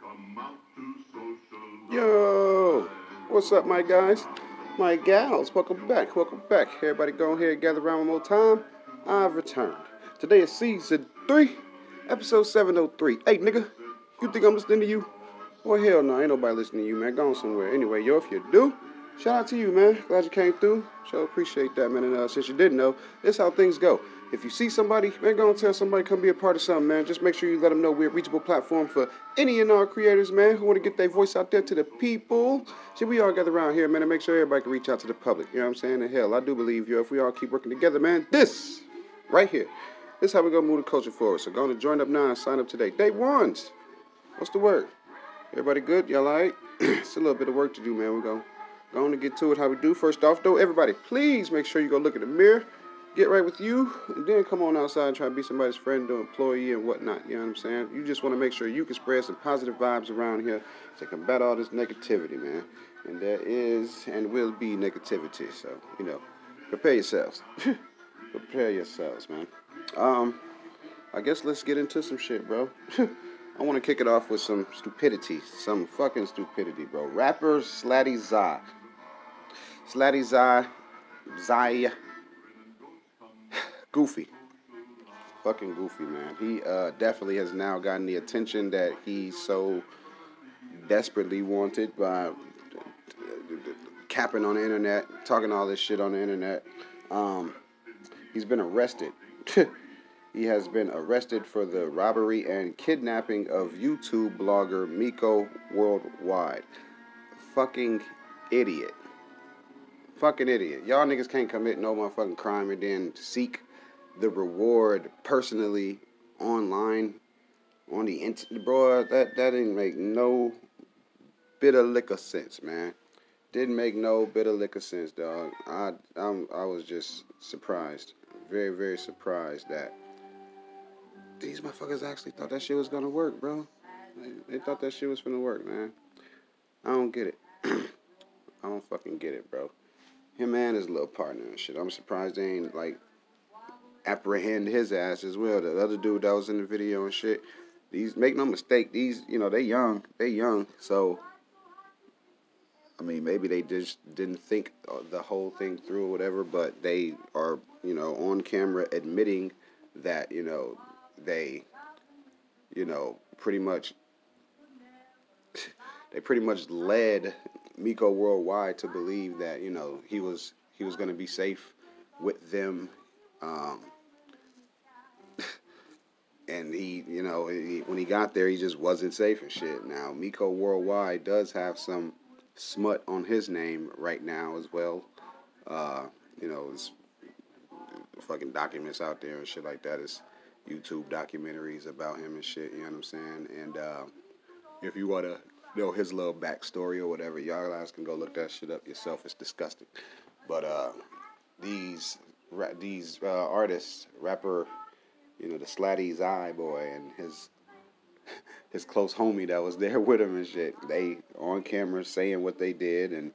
Yo, what's up, my guys? My gals, welcome back, welcome back. Everybody go ahead and gather around one more time. I've returned. Today is season 3, episode 703. Hey, nigga, you think I'm listening to you? Well, hell no, ain't nobody listening to you, man. Go on somewhere. Anyway, yo, if you do, shout out to you, man. Glad you came through. Sure appreciate that, man. And since you didn't know, this how things go. If you see somebody, man, go and tell somebody, come be a part of something, man. Just make sure you let them know we're a reachable platform for any and all creators, man, who want to get their voice out there to the people. Shit, we all gather around here, man, and make sure everybody can reach out to the public. You know what I'm saying? And hell, I do believe, yo, if we all keep working together, man, this, right here, this is how we're going to move the culture forward. So go on to join up now and sign up today. Day ones. What's the word? Everybody good? Y'all all right? It's a little bit of work to do, man. We're going to get to it how we do. First off, though, everybody, please make sure you go look in the mirror. Get right with you, and then come on outside and try to be somebody's friend or employee and whatnot. You know what I'm saying? You just want to make sure you can spread some positive vibes around here to combat all this negativity, man. And there is and will be negativity. So, you know, prepare yourselves. Prepare yourselves, man. I guess let's get into some shit, bro. I want to kick it off with some stupidity. Some fucking stupidity, bro. Rapper Slatty Zai. Slatty Zai. Goofy. Fucking goofy, man. He definitely has now gotten the attention that he so desperately wanted by capping on the internet, talking all this shit on the internet. He's been arrested. He has been arrested for the robbery and kidnapping of YouTube blogger Miko Worldwide. Fucking idiot. Fucking idiot. Y'all niggas can't commit no motherfucking crime and then seek the reward personally online on the internet. Bro, that didn't make no bit of lick of sense, man. Didn't make no bit of lick of sense, dog. I was just surprised. Very, very surprised that these motherfuckers actually thought that shit was gonna work, bro. They thought that shit was finna work, man. I don't get it. I don't fucking get it, bro. Him and his little partner and shit. I'm surprised they ain't, like, apprehend his ass as well. The other dude that was in the video and shit. These, make no mistake, these, you know, they young. So, I mean, maybe they just didn't think the whole thing through or whatever, but they are, you know, on camera admitting that, you know, they, you know, pretty much led Miko Worldwide to believe that, you know, he was going to be safe with them. And he, you know, when he got there, he just wasn't safe and shit. Now, Miko Worldwide does have some smut on his name right now as well. You know, it's fucking documents out there and shit like that. It's YouTube documentaries about him and shit, you know what I'm saying? And if you want to know his little backstory or whatever, y'all guys can go look that shit up yourself. It's disgusting. But these artists, rapper, you know, the Slatty Zai boy and his close homie that was there with him and shit, they on camera saying what they did, and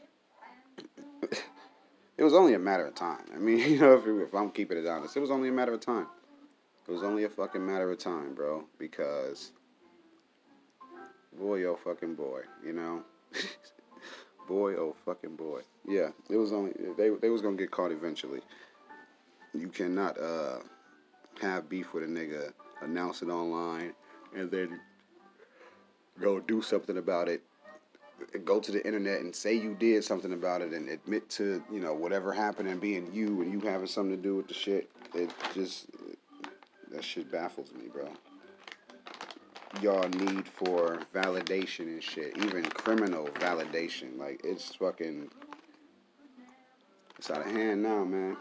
it was only a matter of time. I mean, you know, if I'm keeping it honest, it was only a matter of time. It was only a fucking matter of time, bro, because boy, oh fucking boy, you know? Boy, oh fucking boy. Yeah, it was only, they was gonna get caught eventually. You cannot have beef with a nigga, announce it online, and then go do something about it, go to the internet and say you did something about it and admit to, you know, whatever happened and being you and you having something to do with the shit. It just, that shit baffles me, bro. Y'all need for validation and shit, even criminal validation. Like, it's fucking, it's out of hand now, man.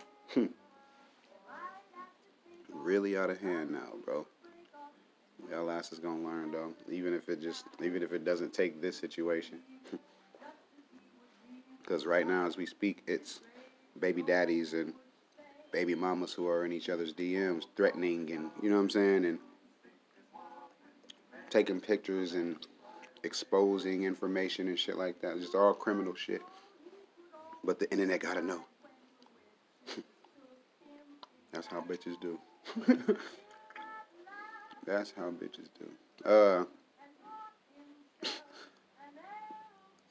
Really out of hand now, bro. Y'all ass is gonna learn, though. Even if it doesn't take this situation. Because right now, as we speak, it's baby daddies and baby mamas who are in each other's DMs threatening and, you know what I'm saying, and taking pictures and exposing information and shit like that. Just all criminal shit. But the internet gotta know. That's how bitches do. That's how bitches do.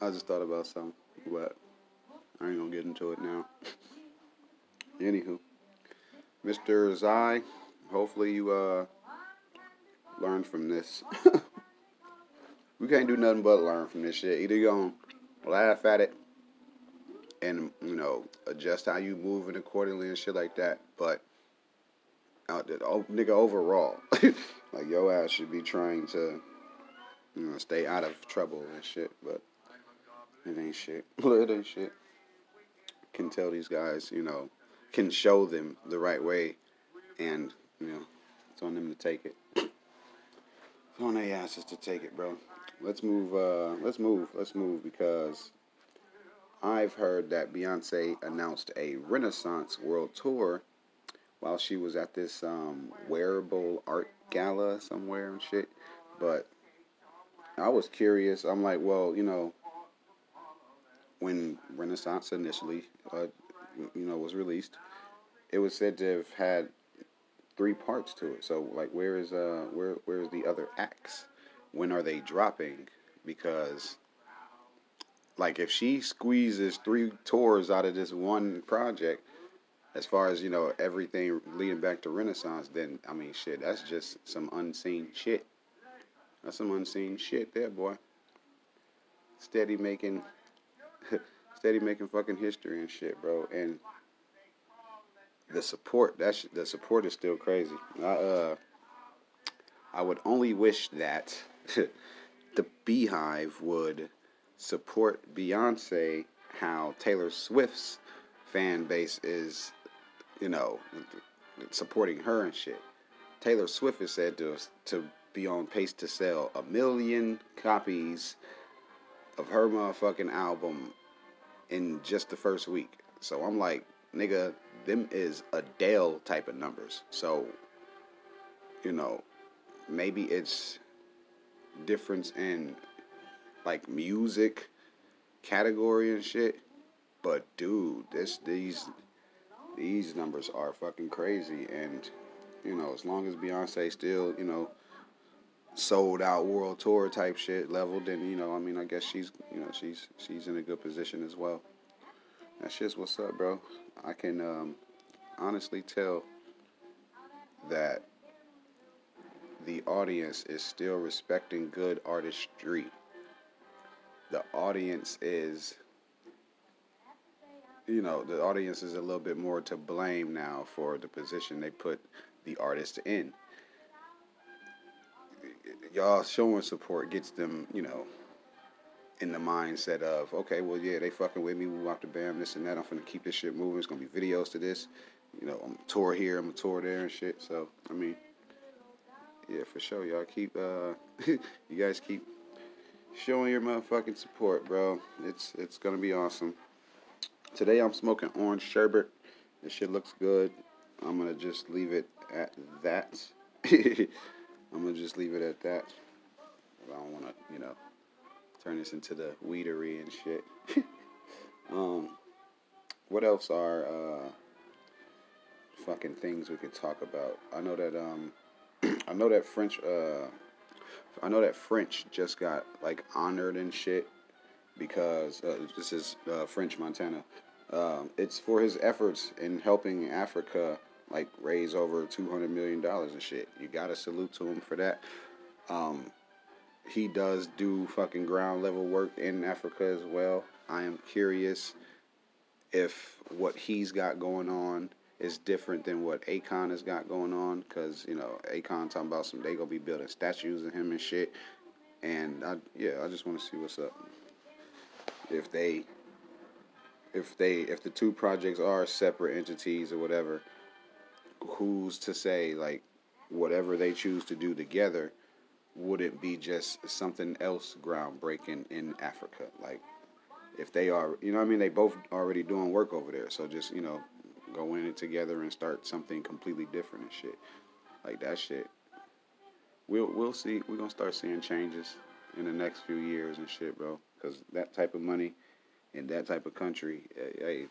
I just thought about something, but I ain't gonna get into it now. Anywho, Mr. Zai, hopefully you learn from this. We can't do nothing but learn from this shit. Either you gonna laugh at it and, adjust how you moving accordingly and shit like that. But, nigga, overall, like, your ass should be trying to, stay out of trouble and shit. But it ain't shit. It ain't shit. Can tell these guys, can show them the right way. And, it's on them to take it. It's on their asses to take it, bro. Let's move, because I've heard that Beyonce announced a Renaissance World Tour while she was at this wearable art gala somewhere and shit. But I was curious. I'm like, well, when Renaissance initially, was released, it was said to have had 3 parts to it. So, like, where's the other acts? When are they dropping? Because, like, if she squeezes 3 tours out of this one project, as far as, everything leading back to Renaissance, then, I mean, shit, that's just some unseen shit. That's some unseen shit there, boy. Steady making fucking history and shit, bro. And the support is still crazy. I would only wish that the Beehive would support Beyonce how Taylor Swift's fan base is, supporting her and shit. Taylor Swift is said to be on pace to sell 1 million copies of her motherfucking album in just the first week. So I'm like, nigga, them is Adele type of numbers. So, maybe it's difference in, like, music category and shit. But, dude, these numbers are fucking crazy. And, as long as Beyonce still, sold out world tour type shit level, then, I guess she's in a good position as well. That's just what's up, bro. I can honestly tell that the audience is still respecting good artistry. The audience is, a little bit more to blame now for the position they put the artist in. Y'all showing support gets them, in the mindset of, okay, well, yeah, they fucking with me, we walk the bam, this and that, I'm finna keep this shit moving, it's gonna be videos to this, I'm gonna tour here, I'm gonna tour there and shit. So, I mean, yeah, for sure, y'all keep, you guys keep showing your motherfucking support, bro. It's gonna be awesome. Today I'm smoking orange sherbet. This shit looks good. I'm gonna just leave it at that. I'm gonna just leave it at that. I don't wanna, turn this into the weedery and shit. What else are fucking things we could talk about? I know that French just got, like, honored and shit because this is French Montana. It's for his efforts in helping Africa, like, raise over $200 million and shit. You gotta salute to him for that. He does do fucking ground level work in Africa as well. I am curious if what he's got going on is different than what Akon has got going on, because, Akon talking about they gonna be building statues of him and shit. And I just want to see what's up. If the 2 projects are separate entities or whatever, who's to say, like, whatever they choose to do together wouldn't be just something else groundbreaking in Africa. Like, if they are, they both already doing work over there. So just, go in it together and start something completely different and shit. Like, that shit. We'll see. We're going to start seeing changes in the next few years and shit, bro. Because that type of money in that type of country, hey,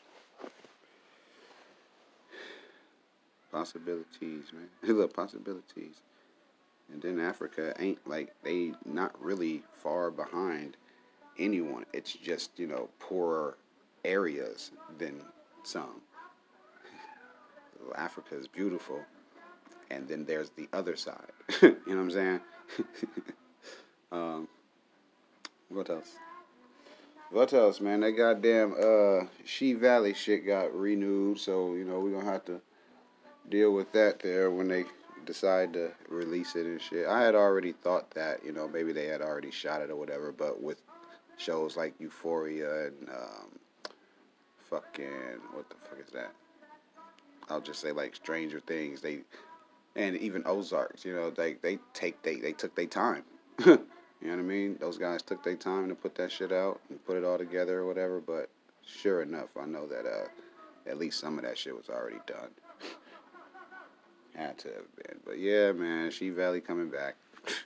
possibilities, man. Look, possibilities. And then Africa ain't, like, they not really far behind anyone. It's just, poorer areas than some. Africa is beautiful, and then there's the other side. You know what I'm saying? um, what else? What else, man? That goddamn She Valley shit got renewed, so we're gonna have to deal with that there when they decide to release it and shit. I had already thought that, maybe they had already shot it or whatever, but with shows like Euphoria and fucking what the fuck is that? I'll just say like Stranger Things, and even Ozarks, they took their time. You know what I mean? Those guys took their time to put that shit out and put it all together or whatever, but sure enough, I know that at least some of that shit was already done. Had to have been. But yeah, man, She Valley coming back.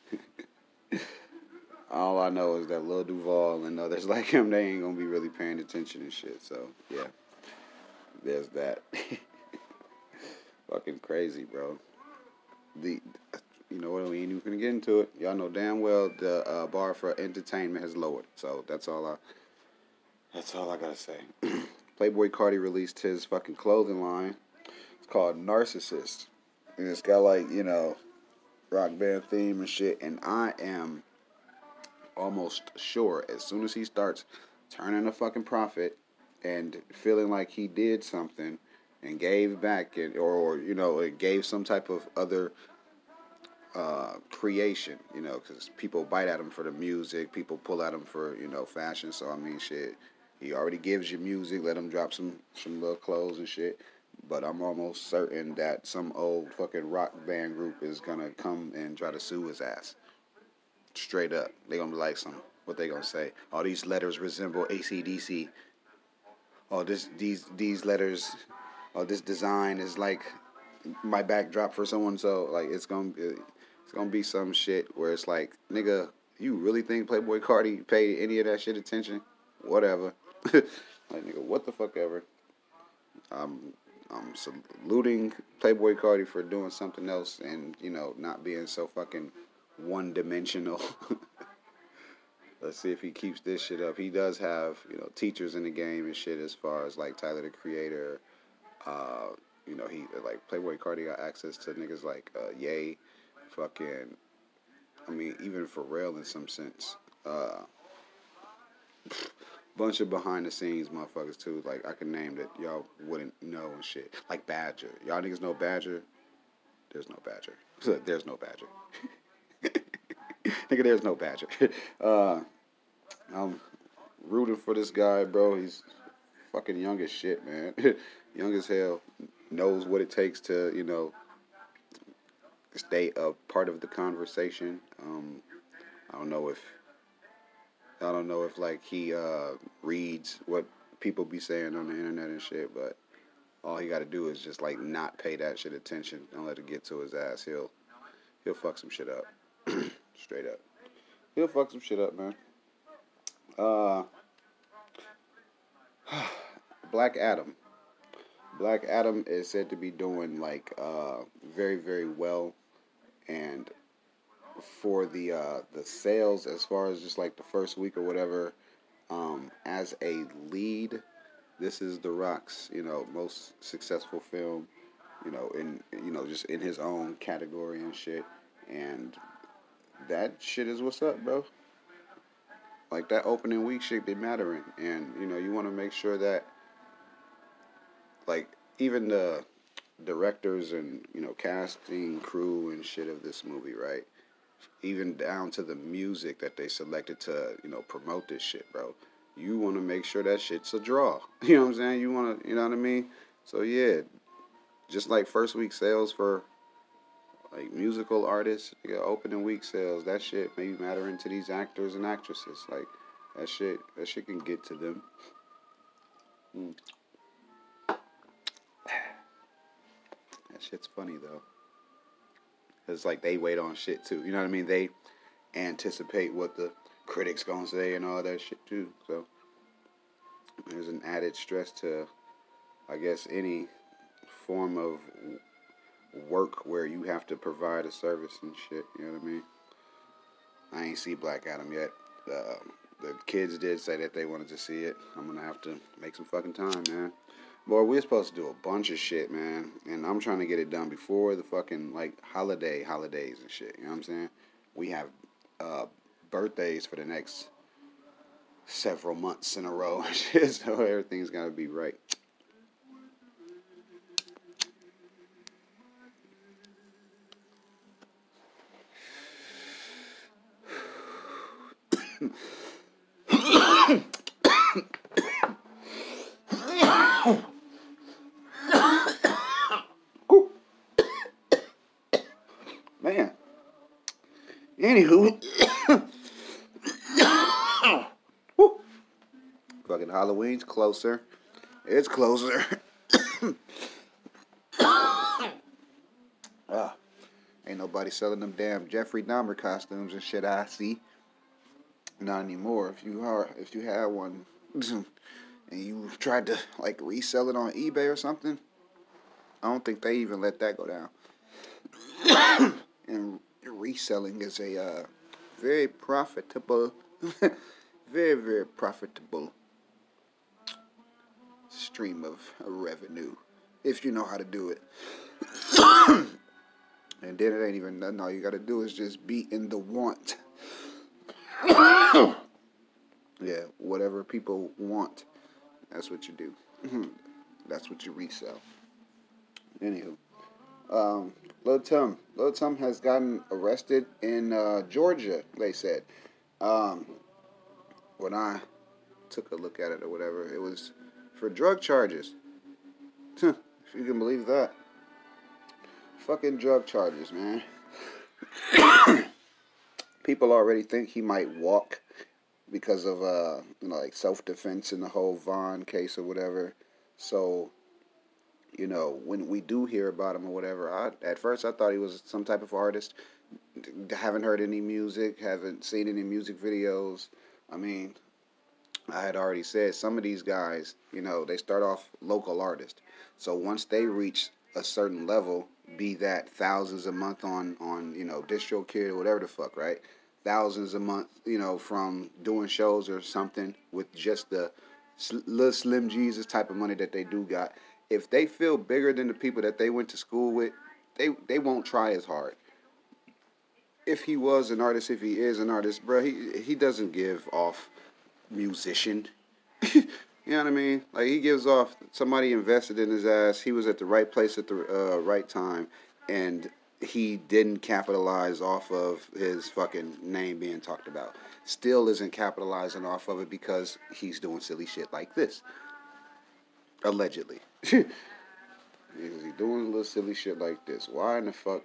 All I know is that Lil Duval and others like him, they ain't gonna be really paying attention and shit. So, yeah. There's that. Fucking crazy, bro. You know what, we ain't even gonna get into it. Y'all know damn well the bar for entertainment has lowered. So that's all I gotta say. Playboi Carti released his fucking clothing line. It's called Narcissist. And it's got like, rock band theme and shit. And I am almost sure as soon as he starts turning a fucking profit and feeling like he did something and gave back or it gave some type of other creation, because people bite at him for the music, people pull at him for, fashion. So I mean, shit, he already gives you music, let him drop some little clothes and shit. But I'm almost certain that some old fucking rock band group is gonna come and try to sue his ass. Straight up. They gonna be like what they gonna say? Oh, these letters resemble AC/DC. Oh, these letters, this design is like my backdrop for someone. So like it's gonna be some shit where it's like, nigga, you really think Playboi Carti paid any of that shit attention? Whatever. Like, nigga, what the fuck ever. I'm saluting Playboi Carti for doing something else and, not being so fucking one-dimensional. Let's see if he keeps this shit up. He does have, teachers in the game and shit as far as, like, Tyler, the Creator. He, like, Playboi Carti got access to niggas like Ye, fucking, even Pharrell in some sense. Bunch of behind the scenes motherfuckers too. Like I can name that y'all wouldn't know and shit. Like Badger. Y'all niggas know Badger? There's no Badger. There's no Badger. Nigga, there's no Badger. I'm rooting for this guy, bro. He's fucking young as shit, man. Young as hell. Knows what it takes to, stay a part of the conversation. I don't know if like he reads what people be saying on the internet and shit, but all he got to do is just like not pay that shit attention. Don't let it get to his ass. He'll fuck some shit up. Straight up. He'll fuck some shit up, man. Black Adam. Black Adam is said to be doing like very, very well, and for the sales as far as just like the first week or whatever, as a lead, this is The Rock's most successful film, in just in his own category and shit, and that shit is what's up, bro. Like that opening week shit be mattering, and you want to make sure that like even the directors and casting crew and shit of this movie, right? Even down to the music that they selected to, promote this shit, bro. You want to make sure that shit's a draw. You know what I'm saying? You want to, you know what I mean? So, yeah, just like first week sales for, like, musical artists, opening week sales, that shit may be mattering to these actors and actresses. Like, that shit can get to them. That shit's funny, though. It's like they wait on shit too. You know what I mean? They anticipate what the critics gonna say and all that shit too. So there's an added stress to, I guess, any form of work where you have to provide a service and shit. You know what I mean? I ain't see Black Adam yet. the kids did say that they wanted to see it. I'm gonna have to make some fucking time, man. Boy, we're supposed to do a bunch of shit, man, and I'm trying to get it done before the fucking like holidays and shit. You know what I'm saying? We have birthdays for the next several months in a row, so everything's gotta be right. Man. Anywho. Fucking Halloween's closer. It's closer. Ain't nobody selling them damn Jeffrey Dahmer costumes and shit I see. Not anymore. If you had one and you tried to like resell it on eBay or something, I don't think they even let that go down. And reselling is a very profitable, very, very profitable stream of revenue if you know how to do it. And then it ain't even nothing. All you gotta do is just be in the want. Yeah, whatever people want, that's what you do. That's what you resell. Anywho, Lil Tum has gotten arrested in Georgia, they said. When I took a look at it or whatever, it was for drug charges. If you can believe that. Fucking drug charges, man. People already think he might walk because of like self-defense in the whole Vaughn case or whatever. So, when we do hear about him or whatever, at first I thought he was some type of artist. Haven't heard any music, haven't seen any music videos. I mean, I had already said some of these guys, they start off local artists. So once they reach a certain level, be that thousands a month on DistroKid or whatever the fuck, right? Thousands a month, from doing shows or something with just the little Slim Jesus type of money that they do got. If they feel bigger than the people that they went to school with, they won't try as hard. If he was an artist, if he is an artist, bro, he doesn't give off musician. You know what I mean? Like, he gives off somebody invested in his ass. He was at the right place at the right time, and he didn't capitalize off of his fucking name being talked about. Still isn't capitalizing off of it because he's doing silly shit like this. Allegedly. Because he's doing a little silly shit like this. Why in the fuck,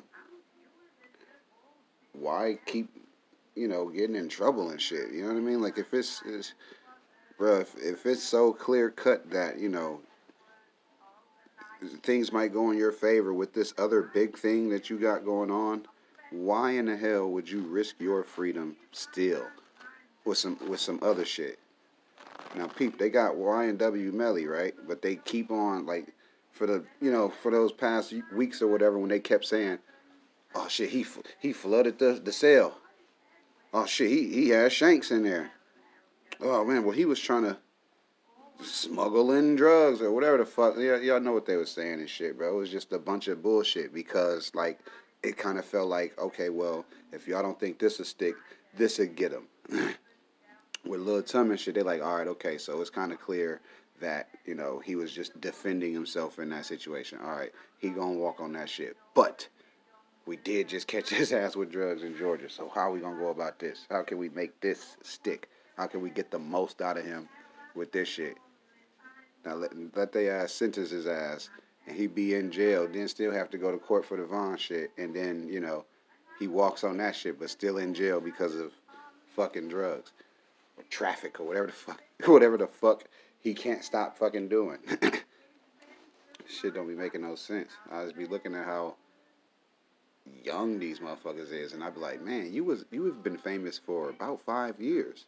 why keep, getting in trouble and shit? You know what I mean? Like, if it's so clear cut that, things might go in your favor with this other big thing that you got going on, why in the hell would you risk your freedom still with some other shit? Now, peep, they got Y&W Melly, right? But they keep on, like, for those past weeks or whatever, when they kept saying, oh shit, he flooded the cell. Oh shit, he had Shanks in there. Oh man, well, he was trying to smuggle in drugs or whatever the fuck. Y'all know what they were saying and shit, bro. It was just a bunch of bullshit because, like, it kind of felt like, okay, well, if y'all don't think this will stick, this will get him. With Lil Tum and shit, they're like, all right, okay, so it's kind of clear that, he was just defending himself in that situation. All right, he gonna walk on that shit. But we did just catch his ass with drugs in Georgia, so how are we gonna go about this? How can we make this stick? How can we get the most out of him with this shit? Now let they ass sentence his ass, and he be in jail, then still have to go to court for the Vaughn shit, and then, he walks on that shit, but still in jail because of fucking drugs. Or traffic, or whatever the fuck he can't stop fucking doing. Shit don't be making no sense. I just be looking at how young these motherfuckers is, and I'd be like, man, you have been famous for about 5 years.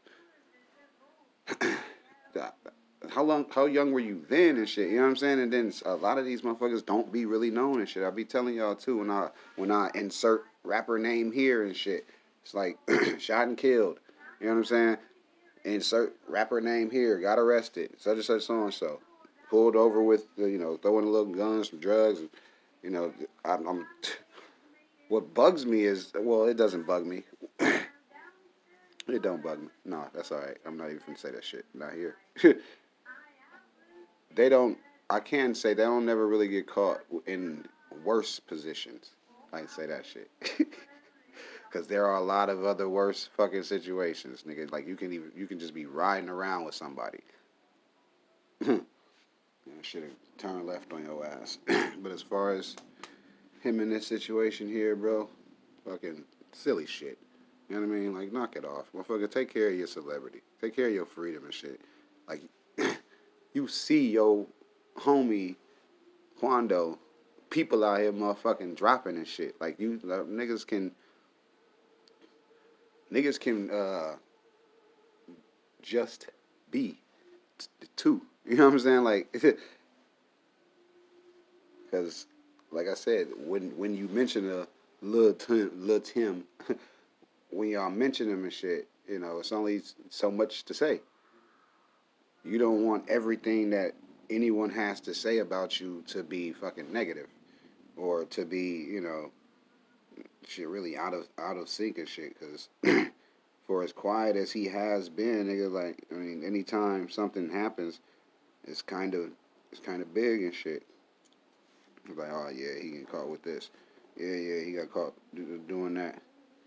How young were you then and shit? You know what I'm saying? And then a lot of these motherfuckers don't be really known and shit. I be telling y'all too when I insert rapper name here and shit. It's like shot and killed. You know what I'm saying? Insert rapper name here. Got arrested. Such and such so and so. Pulled over with throwing a little guns, some drugs. And, I'm what bugs me is, well, it doesn't bug me. It don't bug me. No, that's all right. I'm not even gonna say that shit. Not here. They don't. I can say they don't never really get caught in worse positions. I can say that shit. Cause there are a lot of other worse fucking situations, nigga. Like you can just be riding around with somebody. Should have turned left on your ass. But as far as him in this situation here, bro, fucking silly shit. You know what I mean? Like, knock it off. Motherfucker, take care of your celebrity. Take care of your freedom and shit. Like, you see your homie, Quando, people out here motherfucking dropping and shit. Like, niggas can just be two. You know what I'm saying? Like, because, like I said, when you mention Lil Tim, when y'all mention him and shit, it's only so much to say. You don't want everything that anyone has to say about you to be fucking negative, or to be, shit really out of sync and shit. Because for as quiet as he has been, nigga, like, I mean, anytime something happens, it's kind of big and shit. Like, oh yeah, he got caught with this. Yeah, he got caught doing that.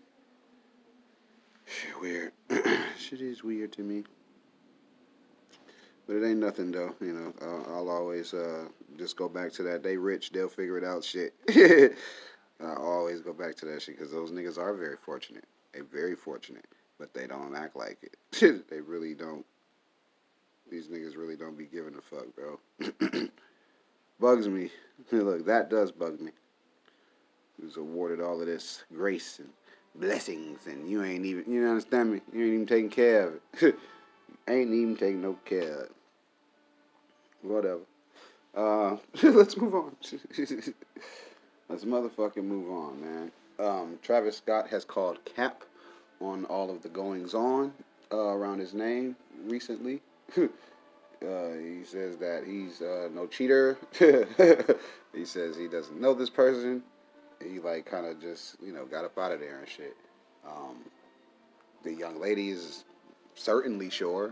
Shit weird. Shit is weird to me. But it ain't nothing though, I'll always just go back to that. They rich, they'll figure it out shit. I always go back to that shit because those niggas are very fortunate. They're very fortunate, but they don't act like it. They really don't. These niggas really don't be giving a fuck, bro. Bugs me. Look, that does bug me. He was awarded all of this grace and blessings, and you ain't even, you understand me? You ain't even taking care of it. Ain't even taking no care of it. Whatever. Let's move on. Let's motherfucking move on, man. Travis Scott has called cap on all of the goings on around his name recently. He says that he's no cheater. He says he doesn't know this person. He like kind of just got up out of there and shit. The young lady is certainly sure.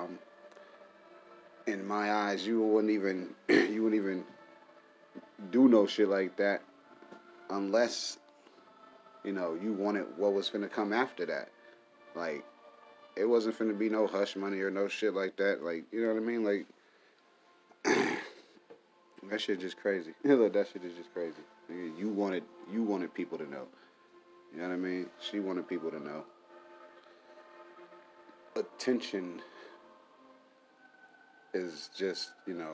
In my eyes, you wouldn't even do no shit like that unless you wanted what was finna come after that. Like, it wasn't finna be no hush money or no shit like that. Like, you know what I mean? Like, that shit just crazy. Look, that shit is just crazy. You wanted people to know. You know what I mean? She wanted people to know. Attention is just,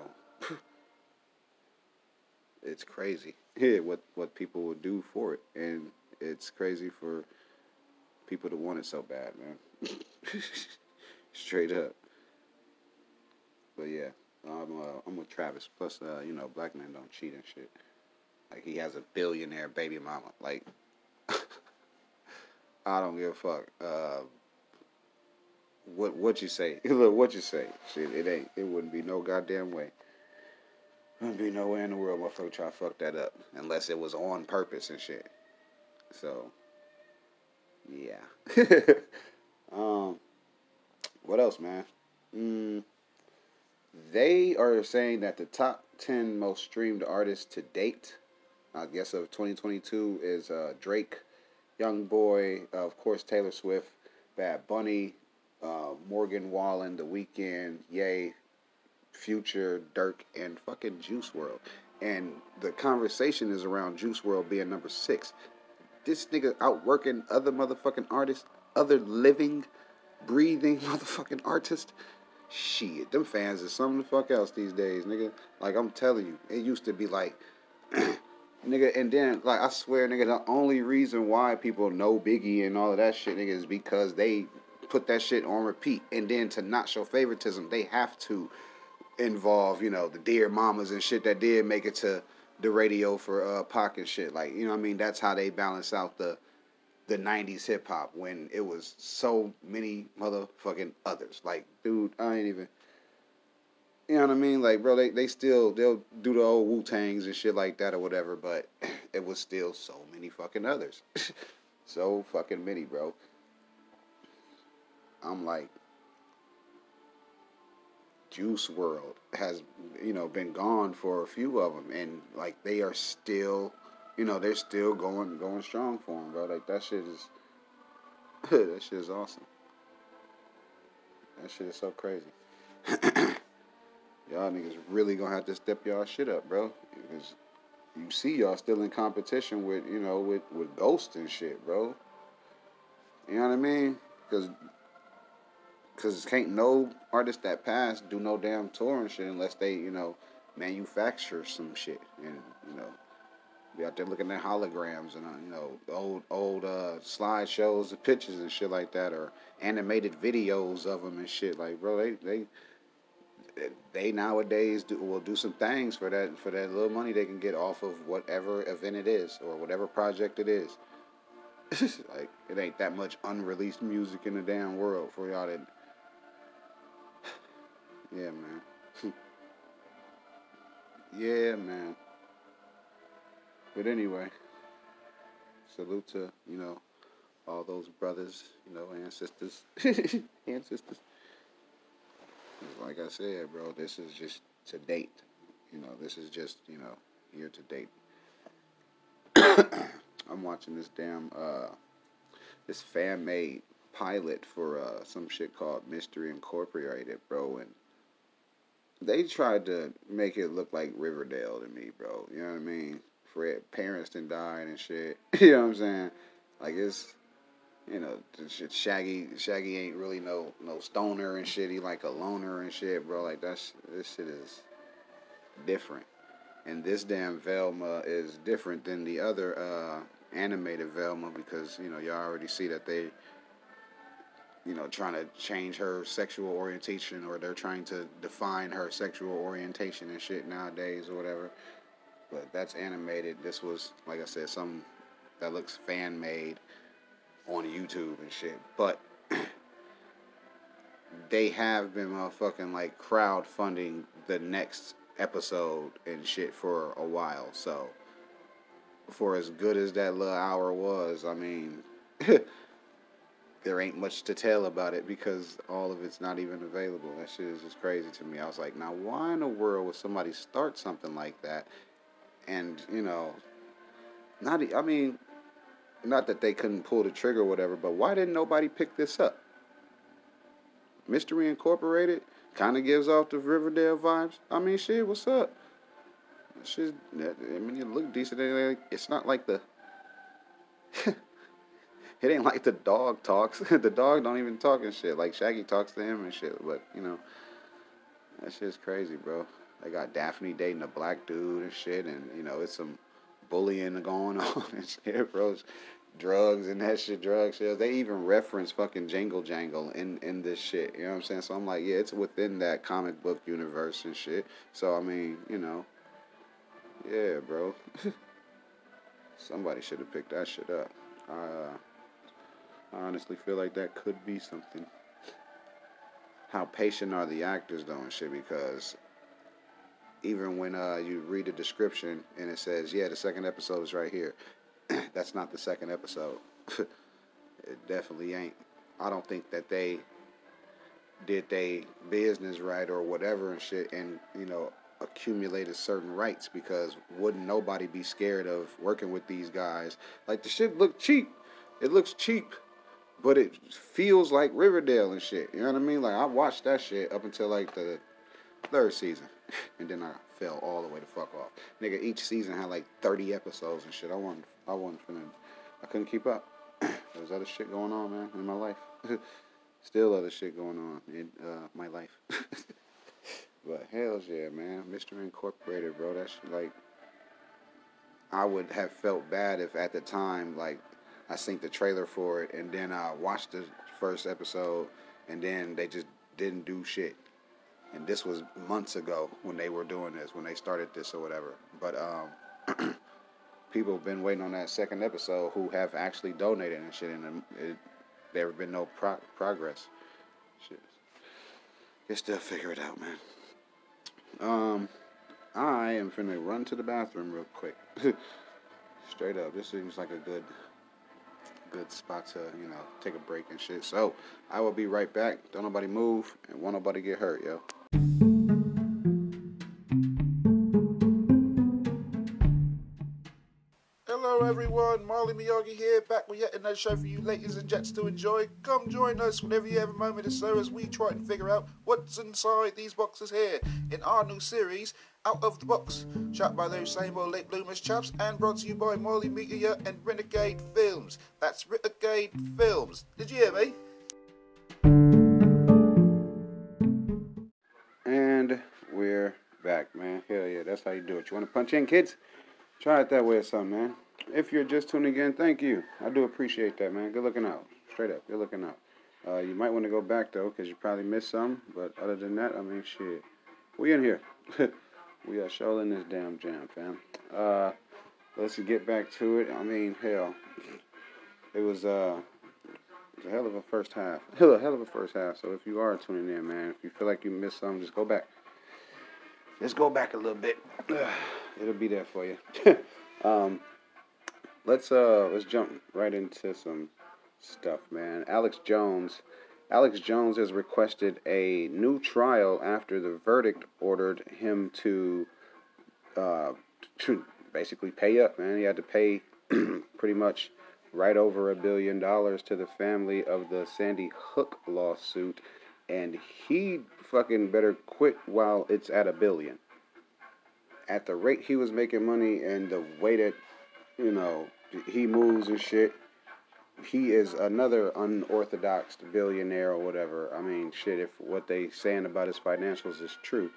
it's crazy. What people will do for it, and it's crazy for people to want it so bad, man. Straight up. But yeah, I'm with Travis. Plus, black men don't cheat and shit. Like, he has a billionaire baby mama. Like, I don't give a fuck. What you say? Look, what you say? Shit, it wouldn't be no goddamn way. Wouldn't be no way in the world motherfucker try to fuck that up. Unless it was on purpose and shit. So, yeah. What else, man? They are saying that the top 10 most streamed artists to date, I guess, of 2022 is Drake, YoungBoy, of course Taylor Swift, Bad Bunny, Morgan Wallen, The Weeknd, Ye, Future, Dirk, and fucking Juice WRLD. And the conversation is around Juice WRLD being number 6. This nigga outworking other motherfucking artists, other living, breathing motherfucking artists. Shit, them fans is something the fuck else these days, nigga. Like, I'm telling you, it used to be like, nigga, and then, like, I swear, nigga, the only reason why people know Biggie and all of that shit, nigga, is because they put that shit on repeat. And then to not show favoritism, they have to involve, the Dear Mamas and shit that did make it to the radio for Pac and shit. Like, you know what I mean? That's how they balance out the the 90s hip hop when it was so many motherfucking others. Like, dude, I ain't even. You know what I mean? Like, bro, they'll do the old Wu-Tangs and shit like that or whatever, but it was still so many fucking others. So fucking many, bro. I'm like, Juice World has, been gone for a few of them, and like they are still, they're still going strong for them, bro. Like that shit is, that shit is awesome. That shit is so crazy. Y'all niggas really gonna have to step y'all shit up, bro. Because you see y'all still in competition with, with Ghost and shit, bro. You know what I mean? Because can't no artist that passed do no damn tour and shit unless they, manufacture some shit. And, be out there looking at holograms and, old slideshows of pictures and shit like that, or animated videos of them and shit. Like, bro, they nowadays will do some things for that little money they can get off of whatever event it is or whatever project it is. Like, it ain't that much unreleased music in the damn world for y'all to. Yeah, man. Yeah, man. But anyway, salute to, all those brothers, and sisters. And sisters. Like I said, bro, this is just to date. This is just, year to date. I'm watching this damn, this fan-made pilot for some shit called Mystery Incorporated, bro, and they tried to make it look like Riverdale to me, bro. You know what I mean? Fred parents done died and shit. You know what I'm saying? Like it's, Shaggy ain't really no stoner and shit. He like a loner and shit, bro. Like this shit is different. And this damn Velma is different than the other animated Velma because, y'all already see that they, trying to change her sexual orientation, or they're trying to define her sexual orientation and shit nowadays or whatever. But that's animated. This was, like I said, something that looks fan-made on YouTube and shit. But they have been motherfucking like crowdfunding the next episode and shit for a while. So for as good as that little hour was, I mean, there ain't much to tell about it because all of it's not even available. That shit is just crazy to me. I was like, now why in the world would somebody start something like that? And, not that they couldn't pull the trigger or whatever, but why didn't nobody pick this up? Mystery Incorporated kind of gives off the Riverdale vibes. I mean, shit, what's up? Shit, it look decent. It's not like the... It ain't like the dog talks. The dog don't even talk and shit. Like, Shaggy talks to him and shit. But, that shit's crazy, bro. They got Daphne dating a black dude and shit. And, it's some bullying going on and shit, bro. It's drugs and that shit, drug sales. They even reference fucking Jingle Jangle in this shit. You know what I'm saying? So I'm like, yeah, it's within that comic book universe and shit. So, I mean, yeah, bro. Somebody should have picked that shit up. I honestly feel like that could be something. How patient are the actors though and shit, because even when you read the description and it says, yeah, the second episode is right here, that's not the second episode. It definitely ain't. I don't think that they did they business right or whatever and shit and, accumulated certain rights, because wouldn't nobody be scared of working with these guys? Like, the shit look cheap. It looks cheap. But it feels like Riverdale and shit. You know what I mean? Like, I watched that shit up until, like, the third season. And then I fell all the way the fuck off. Nigga, each season had, like, 30 episodes and shit. I couldn't keep up. There was other shit going on, man, in my life. Still other shit going on in my life. But hell yeah, man. Mystery Incorporated, bro. That's, like, I would have felt bad if at the time, like, I synced the trailer for it, and then I watched the first episode, and then they just didn't do shit. And this was months ago when they were doing this, when they started this or whatever. But people have been waiting on that second episode who have actually donated and shit, and there have been no progress. Shit. You still figure it out, man. I am finna run to the bathroom real quick. Straight up, this seems like a good spot to, take a break and shit. So, I will be right back. Don't nobody move, and won't nobody get hurt, yo. Hello everyone, Marley Miyagi here, back with yet another show for you ladies and gents to enjoy. Come join us whenever you have a moment or so as we try and figure out what's inside these boxes here in our new series, Out of the Box, shot by those same old late bloomers chaps and brought to you by Marley Media and Renegade Films. That's Renegade Films. Did you hear me? And we're back, man. Hell yeah, that's how you do it. You want to punch in, kids? Try it that way or something, man. If you're just tuning in, thank you. I do appreciate that, man. Good looking out. Straight up, good looking out. You might want to go back, though, because you probably missed some. But other than that, I mean, shit. We in here. We are showing this damn jam, fam. Let's get back to it. I mean, hell. It was a hell of a first half. Hell of a first half. So if you are tuning in, man, if you feel like you missed something, just go back. Just go back a little bit. It'll be there for you. Let's jump right into some stuff, man. Alex Jones has requested a new trial after the verdict ordered him to basically pay up, man. He had to pay pretty much right over $1 billion to the family of the Sandy Hook lawsuit, and he fucking better quit while it's at $1 billion. At the rate he was making money and the way that, he moves and shit, he is another unorthodox billionaire or whatever. I mean, shit, if what they saying about his financials is true,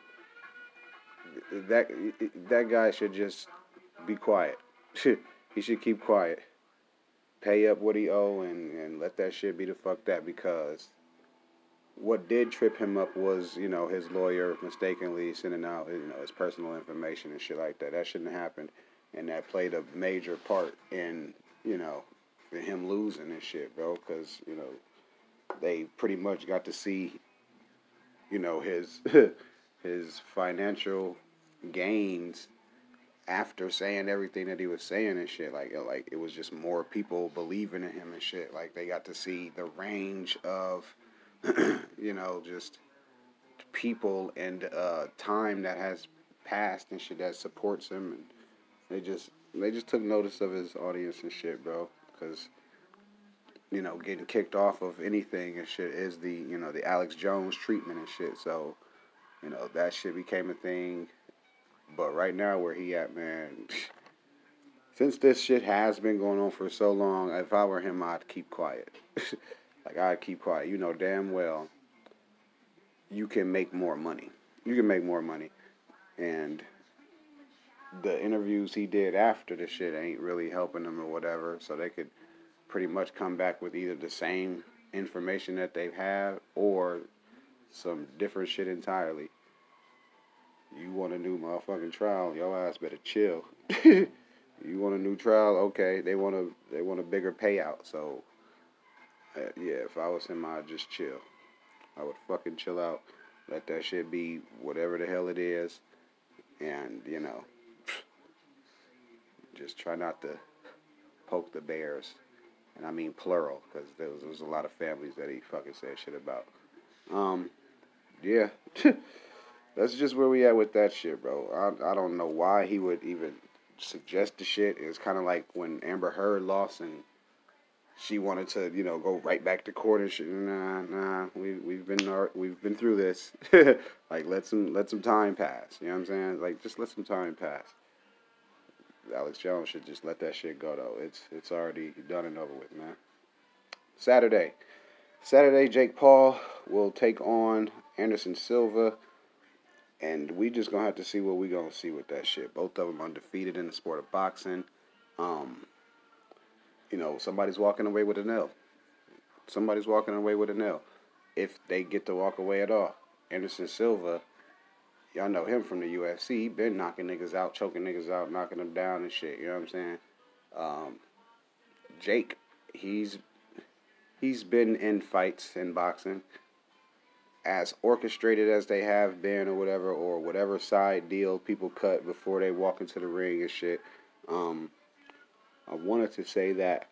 that guy should just be quiet. He should keep quiet. Pay up what he owe and let that shit be the fuck that, because what did trip him up was, his lawyer mistakenly sending out, his personal information and shit like that. That shouldn't have happened, and that played a major part in, him losing and shit, bro, because, they pretty much got to see, his his financial gains after saying everything that he was saying and shit. Like it was just more people believing in him and shit. Like, they got to see the range of just people and time that has passed and shit that supports him, and they just took notice of his audience and shit, bro, because getting kicked off of anything and shit is the the Alex Jones treatment and shit. So that shit became a thing. But right now, where he at, man, since this shit has been going on for so long, if I were him, I'd keep quiet. Like, I'd keep quiet. You know damn well you can make more money. You can make more money. And the interviews he did after the shit ain't really helping them or whatever. So they could pretty much come back with either the same information that they have or some different shit entirely. You want a new motherfucking trial, your ass better chill. You want a new trial? Okay, they want a bigger payout. So yeah, if I was him, I'd just chill. I would fucking chill out. Let that shit be whatever the hell it is. And, just try not to poke the bears. And I mean plural, because there was a lot of families that he fucking said shit about. Yeah. That's just where we at with that shit, bro. I don't know why he would even suggest the shit. It's kind of like when Amber Heard lost and she wanted to, go right back to court and shit. Nah. We've been through this. Like, let some time pass. You know what I'm saying? Like, just let some time pass. Alex Jones should just let that shit go, though. It's already done and over with, man. Saturday, Jake Paul will take on Anderson Silva, and we just gonna have to see what we gonna see with that shit. Both of them undefeated in the sport of boxing. Somebody's walking away with an L. If they get to walk away at all. Anderson Silva y'all know him from the UFC. He been knocking niggas out, choking niggas out, knocking them down and shit. You know what I'm saying? Um, Jake, he's been in fights in boxing, as orchestrated as they have been or whatever side deal people cut before they walk into the ring and shit. I wanted to say that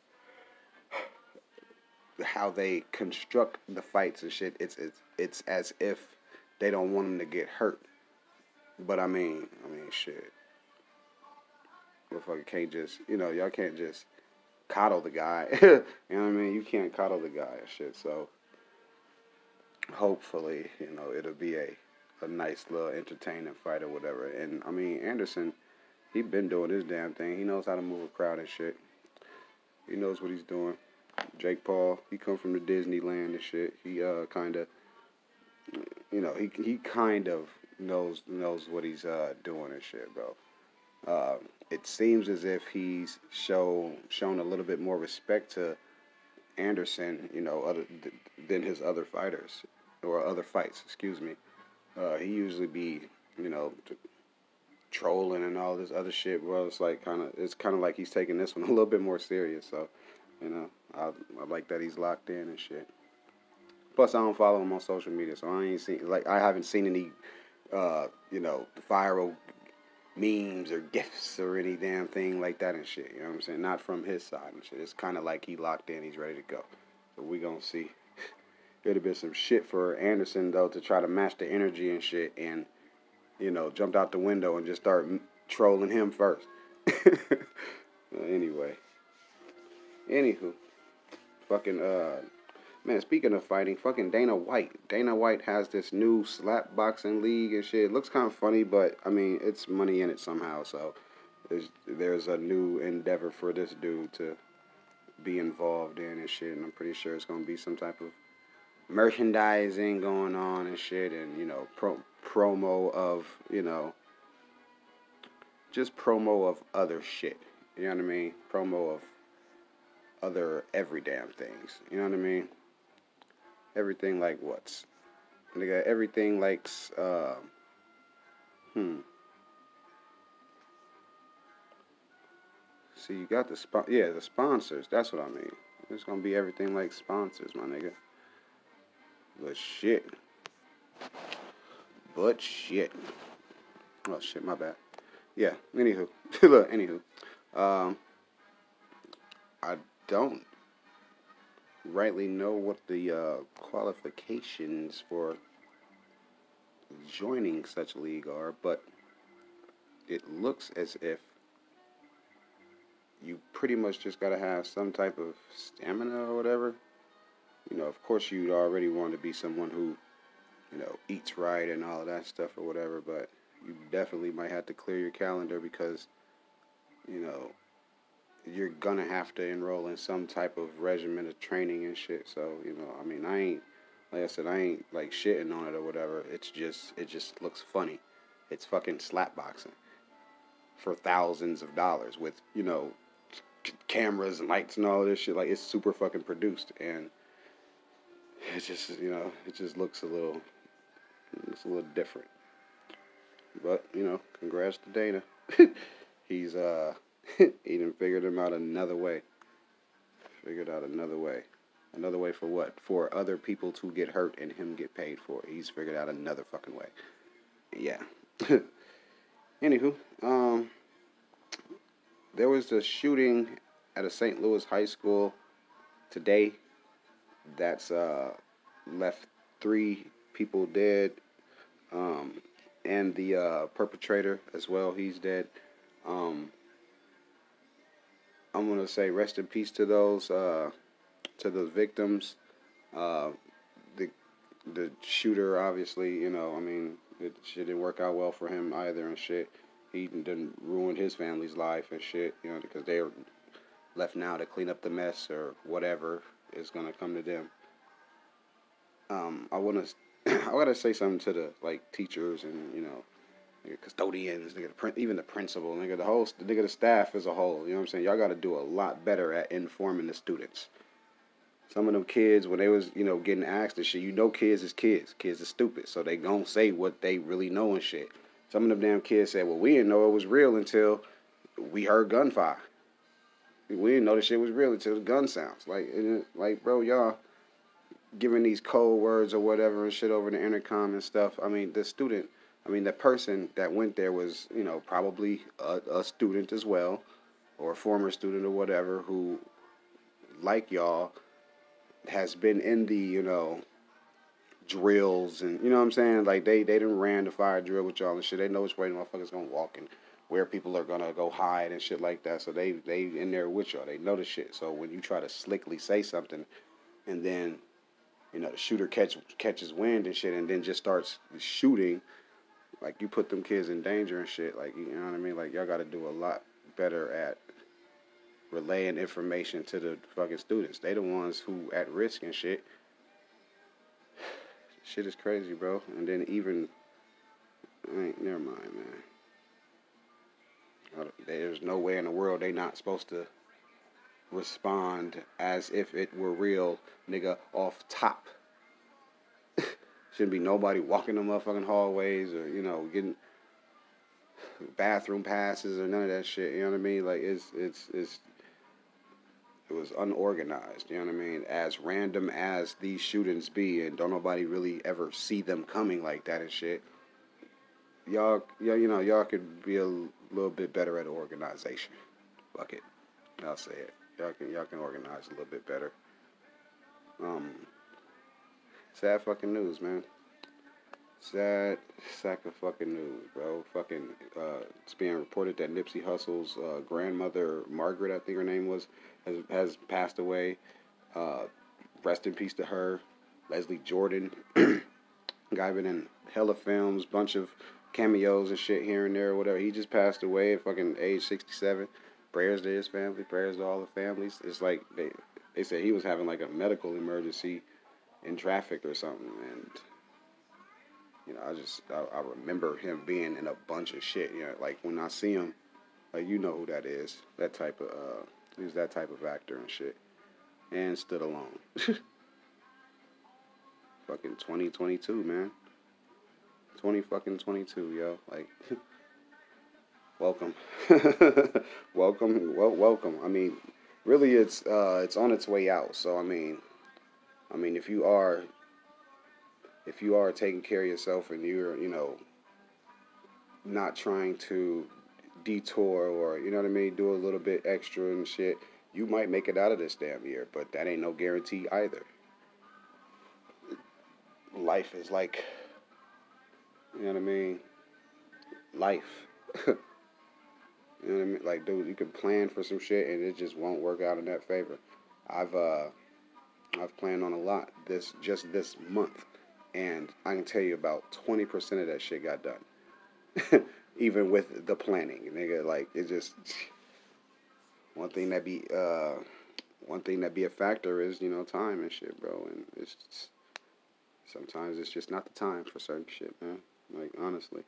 how they construct the fights and shit, it's as if they don't want them to get hurt. But I mean, shit. Motherfucker can't just, y'all can't just coddle the guy. You know what I mean? You can't coddle the guy and shit. So hopefully, it'll be a nice little entertaining fight or whatever. And I mean, Anderson, he been doing his damn thing. He knows how to move a crowd and shit. He knows what he's doing. Jake Paul, he come from the Disneyland and shit. He kind of, he kind of knows what he's doing and shit, bro. It seems as if he's shown a little bit more respect to Anderson, than his other fighters or other fights. Excuse me. He usually be, trolling and all this other shit. Well, it's kind of like he's taking this one a little bit more serious. So, I like that he's locked in and shit. Plus, I don't follow him on social media, so I haven't seen any, viral memes or gifs or any damn thing like that and shit. You know what I'm saying? Not from his side and shit. It's kind of like he locked in, he's ready to go. So we gonna see. It'd have been some shit for Anderson though to try to match the energy and shit, and jumped out the window and just start trolling him first. Anyway, anywho, fucking man, speaking of fighting, fucking Dana White. Dana White has this new slap boxing league and shit. It looks kind of funny, but, I mean, it's money in it somehow. So there's a new endeavor for this dude to be involved in and shit. And I'm pretty sure it's going to be some type of merchandising going on and shit. And, promo of, just promo of other shit. You know what I mean? Promo of other every damn things. You know what I mean? Everything like what's? Nigga, everything like, See, you got the sponsors. That's what I mean. It's gonna be everything like sponsors, my nigga. But shit. Oh shit, my bad. Yeah, anywho. Look, I don't rightly know what the qualifications for joining such league are, but it looks as if you pretty much just gotta have some type of stamina or whatever. Of course you'd already want to be someone who, eats right and all of that stuff or whatever, but you definitely might have to clear your calendar because, you're gonna have to enroll in some type of regimen of training and shit. So, I ain't, like I said, I ain't like shitting on it or whatever. It just looks funny. It's fucking slap boxing for thousands of dollars with, cameras and lights and all this shit. Like, it's super fucking produced, and it just looks a little different. But, congrats to Dana. He's, he done figured him out another way. Another way for what? For other people to get hurt and him get paid for it. He's figured out another fucking way. Yeah. Anywho, there was a shooting at a St. Louis high school today that's left 3 people dead, and the perpetrator as well. He's dead. I'm gonna say rest in peace to those victims. The shooter, obviously, it shit didn't work out well for him either and shit. He didn't ruin his family's life and shit, because they are left now to clean up the mess or whatever is gonna come to them. I gotta say something to the teachers and custodians, even the principal, the staff as a whole. You know what I'm saying? Y'all got to do a lot better at informing the students. Some of them kids, when they was, getting asked and shit, kids is kids. Kids are stupid, so they gon' say what they really know and shit. Some of them damn kids said, well, we didn't know it was real until we heard gunfire. We didn't know the shit was real until the gun sounds. Like, bro, y'all giving these code words or whatever and shit over the intercom and stuff. I mean, the person that went there was, probably a student as well, or a former student or whatever, who, like y'all, has been in the, drills and, you know what I'm saying? Like, they done ran the fire drill with y'all and shit. They know which way the motherfuckers gonna walk and where people are gonna go hide and shit like that. So they in there with y'all. They know the shit. So when you try to slickly say something and then, the shooter catches wind and shit and then just starts shooting, like, you put them kids in danger and shit. Like, you know what I mean? Like, y'all gotta do a lot better at relaying information to the fucking students. They the ones who at risk and shit. Shit is crazy, bro. And then never mind, man. There's no way in the world they not supposed to respond as if it were real, nigga, off top. Shouldn't be nobody walking the motherfucking hallways or, getting bathroom passes or none of that shit. You know what I mean? Like, it was unorganized. You know what I mean? As random as these shootings be, and don't nobody really ever see them coming like that and shit. Y'all could be a little bit better at organization. Fuck it, I'll say it. Y'all can organize a little bit better. Sad fucking news, man. Sad sack of fucking news, bro. Fucking, it's being reported that Nipsey Hussle's grandmother, Margaret, I think her name was, has passed away. Rest in peace to her. Leslie Jordan, guy been in hella films, bunch of cameos and shit here and there, whatever. He just passed away at fucking age 67. Prayers to his family, prayers to all the families. It's like they said he was having like a medical emergency in traffic or something, and I remember him being in a bunch of shit. Like when I see him, like, you know who that is. That type of he's that type of actor and shit. And stood alone. Fucking 2022, man. 2022, yo. Like, welcome. Welcome. I mean, really, it's on its way out. So I mean, if you are taking care of yourself and you're, not trying to detour or, you know what I mean, do a little bit extra and shit, you might make it out of this damn year, but that ain't no guarantee either. Life is like, you know what I mean? Life. You know what I mean? Like, dude, you can plan for some shit and it just won't work out in that favor. I've planned on a lot this month, and I can tell you about 20% of that shit got done. Even with the planning, nigga, like, it just, one thing that be a factor is, time and shit, bro. And sometimes it's just not the time for certain shit, man. Like, honestly.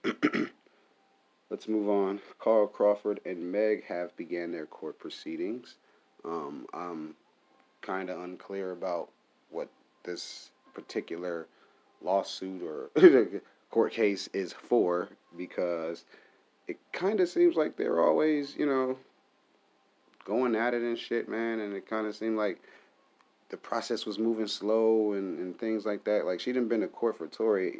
Let's move on. Carl Crawford and Meg have began their court proceedings. I'm kind of unclear about what this particular lawsuit or court case is for, because it kind of seems like they're always, going at it and shit, man. And it kind of seemed like the process was moving slow and things like that. Like, she done been to court for Tory,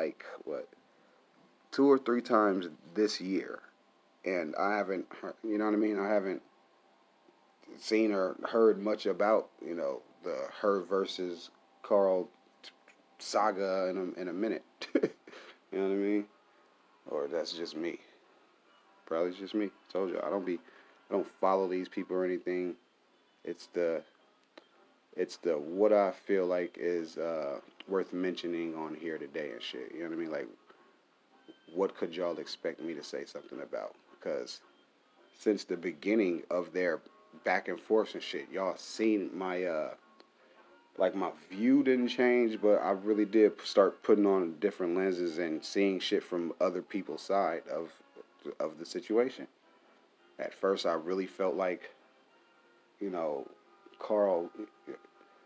2 or 3 times this year. And I haven't, you know what I mean? I haven't seen or heard much about, the her versus Carl saga in a minute. You know what I mean? Or that's just me. Probably just me. Told you, I don't follow these people or anything. It's the what I feel like is worth mentioning on here today and shit. You know what I mean? Like, what could y'all expect me to say something about? Because since the beginning of their back and forth and shit, y'all seen my my view didn't change, but I really did start putting on different lenses and seeing shit from other people's side of the situation. At first, I really felt like, Carl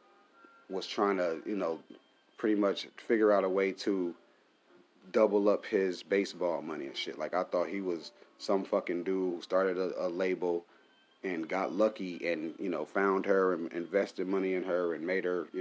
was trying to, pretty much figure out a way to double up his baseball money and shit. Like, I thought he was some fucking dude who started a label and got lucky and, found her and invested money in her and made her,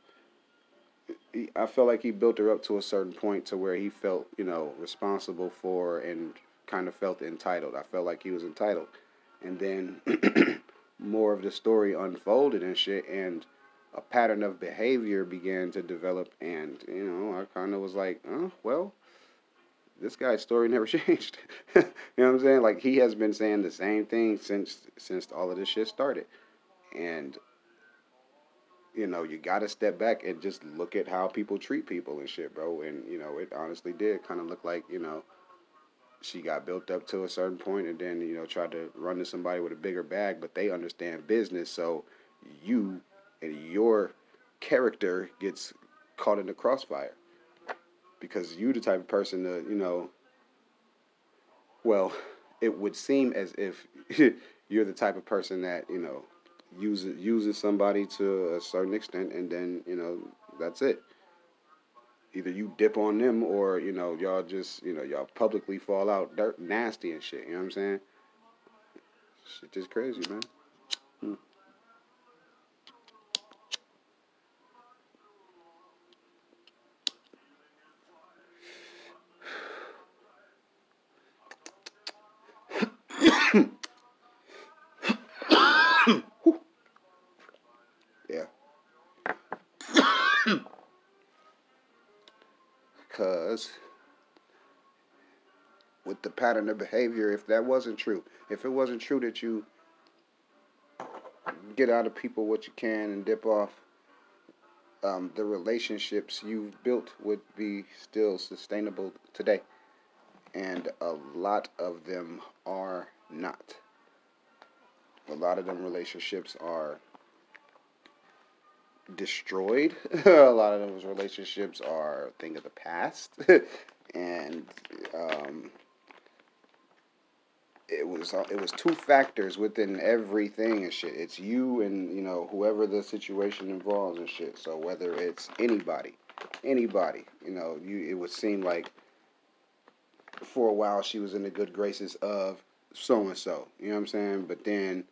I felt like he built her up to a certain point to where he felt, responsible for and kind of felt entitled. I felt like he was entitled. And then more of the story unfolded and shit, and a pattern of behavior began to develop, and, I kind of was like, oh, well, this guy's story never changed. You know what I'm saying? Like, he has been saying the same thing since all of this shit started. And, you got to step back and just look at how people treat people and shit, bro. And, it honestly did kind of look like, she got built up to a certain point and then, tried to run to somebody with a bigger bag, but they understand business. So you and your character gets caught in the crossfire because you the type of person to, well, it would seem as if you're the type of person that, uses somebody to a certain extent, and then, that's it. Either you dip on them or, y'all just, y'all publicly fall out dirt nasty and shit. You know what I'm saying? Shit just crazy, man. Yeah. Because with the pattern of behavior, if that wasn't true, if it wasn't true that you get out of people what you can and dip off, the relationships you've built would be still sustainable today. And a lot of them are not. A lot of them relationships are destroyed. A lot of those relationships are a thing of the past. And it was two factors within everything and shit. It's you and whoever the situation involves and shit. So whether it's anybody, it would seem like for a while she was in the good graces of so and so. You know what I'm saying? But then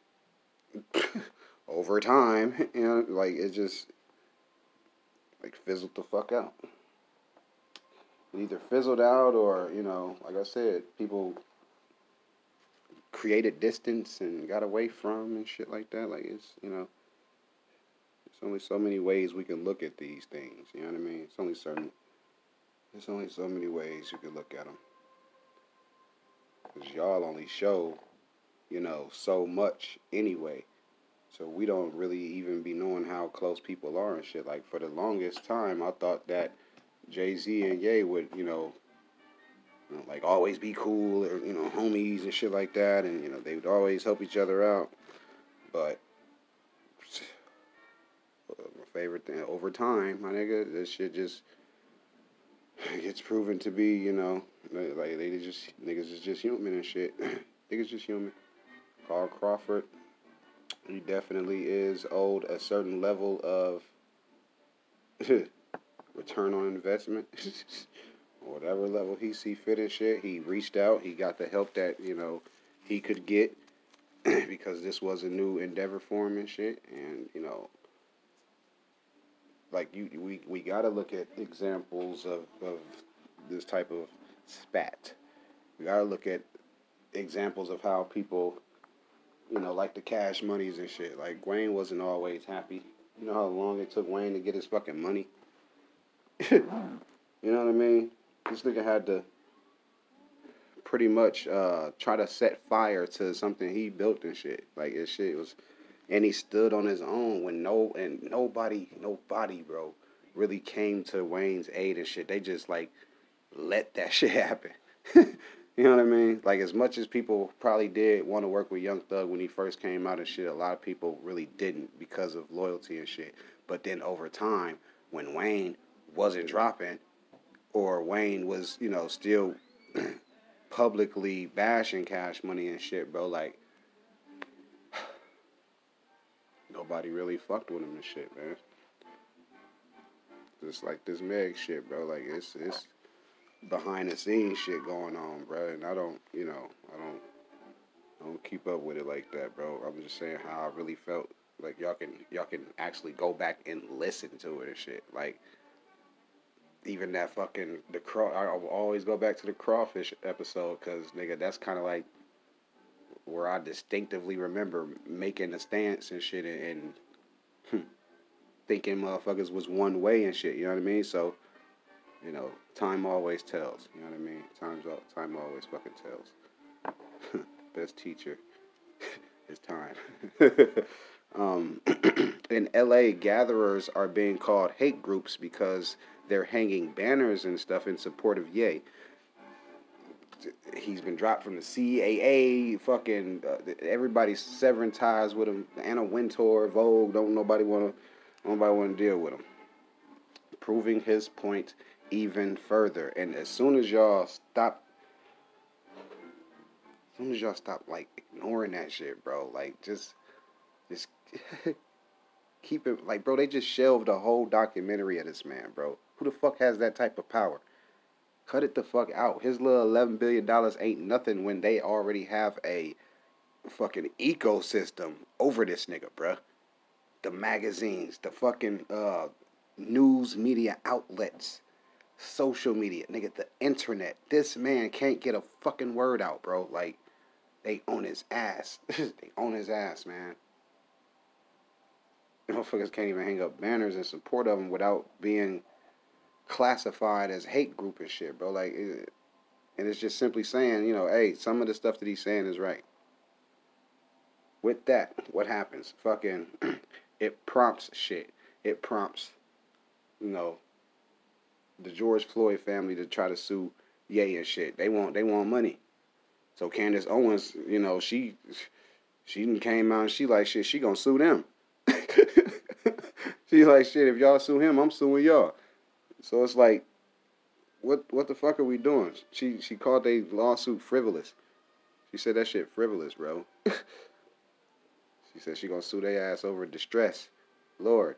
over time, like it just like fizzled the fuck out. It either fizzled out or like I said, people created distance and got away from and shit like that. Like it's there's only so many ways we can look at these things. You know what I mean? There's only so many ways you can look at them. Because y'all only show, so much anyway. So we don't really even be knowing how close people are and shit. Like for the longest time, I thought that Jay-Z and Ye would, like always be cool or, homies and shit like that. And, they would always help each other out. But my favorite thing, over time, my nigga, this shit just gets proven to be, like niggas is just human and shit. Niggas just human. Carl Crawford, he definitely is owed a certain level of return on investment. Whatever level he see fit and shit, he reached out. He got the help that, he could get because this was a new endeavor for him and shit. And, like we gotta look at examples of this type of spat. We gotta look at examples of how people, like the cash monies and shit. Like Wayne wasn't always happy. You know how long it took Wayne to get his fucking money? You know what I mean? This nigga had to pretty much try to set fire to something he built and shit. Like his shit was, and he stood on his own when nobody, bro, really came to Wayne's aid and shit. They just like let that shit happen. You know what I mean? Like as much as people probably did want to work with Young Thug when he first came out and shit, a lot of people really didn't because of loyalty and shit. But then over time, when Wayne wasn't dropping, or Wayne was, still publicly bashing Cash Money and shit, bro, like, nobody really fucked with him and shit, man. It's like this Meg shit, bro. Like it's behind the scenes shit going on, bro. And I don't, I don't keep up with it like that, bro. I'm just saying how I really felt. Like y'all can actually go back and listen to it and shit. Like even that fucking I will always go back to the crawfish episode because nigga, that's kind of like where I distinctively remember making a stance and shit and thinking motherfuckers was one way and shit. You know what I mean? So time always tells. You know what I mean? Time always fucking tells. Best teacher is time. In LA, gatherers are being called hate groups because they're hanging banners and stuff in support of Ye. He's been dropped from the CAA. Fucking everybody's severing ties with him. Anna Wintour, Vogue. Nobody want to deal with him. Proving his point even further. And as soon as y'all stop like ignoring that shit, bro, like just keep it, like, bro, they just shelved a whole documentary of this man, bro. Who the fuck has that type of power? Cut it the fuck out. His little $11 billion ain't nothing when they already have a fucking ecosystem over this nigga, bro. The magazines, the fucking news media outlets, social media, nigga, the internet. This man can't get a fucking word out, bro. Like, they own his ass. They own his ass, man. Motherfuckers can't even hang up banners in support of him without being classified as hate group and shit, bro. Like, and it's just simply saying, hey, some of the stuff that he's saying is right. With that, what happens? Fucking, it prompts shit. It prompts, the George Floyd family to try to sue Ye and shit. They want money. So Candace Owens, she came out and she like shit. She gonna sue them. She like shit. If y'all sue him, I'm suing y'all. So it's like, what the fuck are we doing? She called their lawsuit frivolous. She said that shit frivolous, bro. She said she gonna sue their ass over distress. Lord,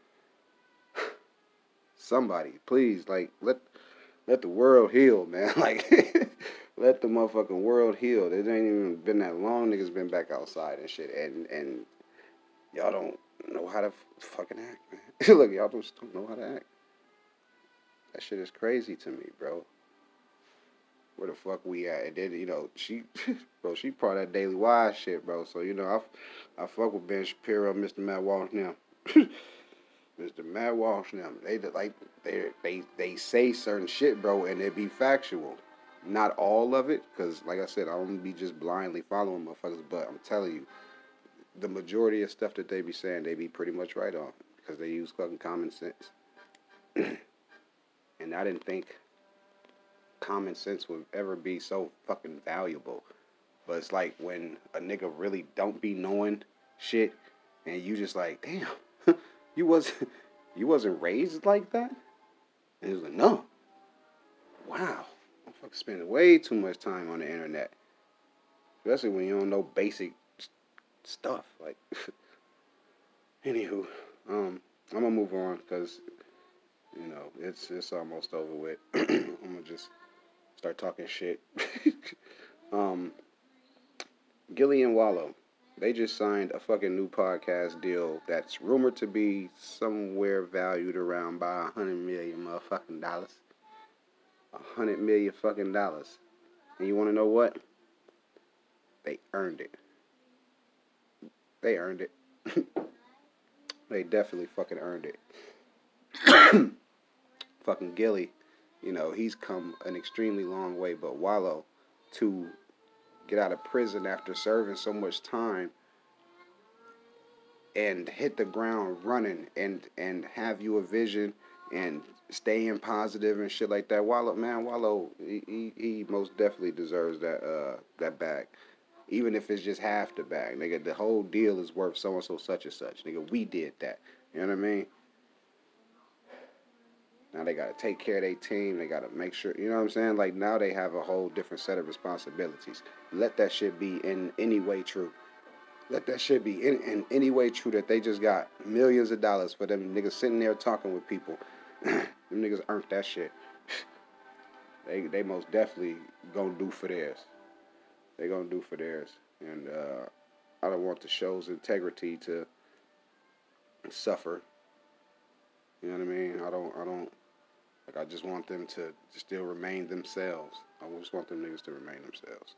somebody, please, like let the world heal, man. Like let the motherfucking world heal. It ain't even been that long. Niggas been back outside and shit, and y'all don't know how to fucking act, man. Look, y'all just don't know how to act. That shit is crazy to me, bro. Where the fuck we at? And then, she part of that Daily Wise shit, bro. So, I fuck with Ben Shapiro, Mr. Matt Walsh now. Mr. Matt Walsh now. They say certain shit, bro, and it be factual. Not all of it, because, like I said, I don't be just blindly following motherfuckers, but I'm telling you, the majority of stuff that they be saying, they be pretty much right on, because they use fucking common sense. And I didn't think common sense would ever be so fucking valuable. But it's like when a nigga really don't be knowing shit, and you just like, damn, you wasn't raised like that? And he was like, no. Wow. I'm fucking spending way too much time on the internet. Especially when you don't know basic stuff. Like, anywho, I'm gonna move on because, it's almost over with. I'm gonna just start talking shit. Gilly and Wallow, they just signed a fucking new podcast deal that's rumored to be somewhere valued around by $100 million motherfucking dollars. $100 million fucking dollars. And you want to know what? They earned it. They earned it. They definitely fucking earned it. Fucking Gilly, he's come an extremely long way, but Wallow, to get out of prison after serving so much time and hit the ground running and have you a vision and staying positive and shit like that. Wallow, he most definitely deserves that bag. Even if it's just half the bag. Nigga, the whole deal is worth so-and-so such and such. Nigga, we did that. You know what I mean? Now they got to take care of their team. They got to make sure, you know what I'm saying? Like, now they have a whole different set of responsibilities. Let that shit be in any way true. Let that shit be in any way true that they just got millions of dollars for them niggas sitting there talking with people Them niggas earned that shit. They most definitely gonna do for theirs. They gonna do for theirs. And I don't want the show's integrity to suffer. You know what I mean? I don't like I just want them to still remain themselves. I just want them niggas to remain themselves.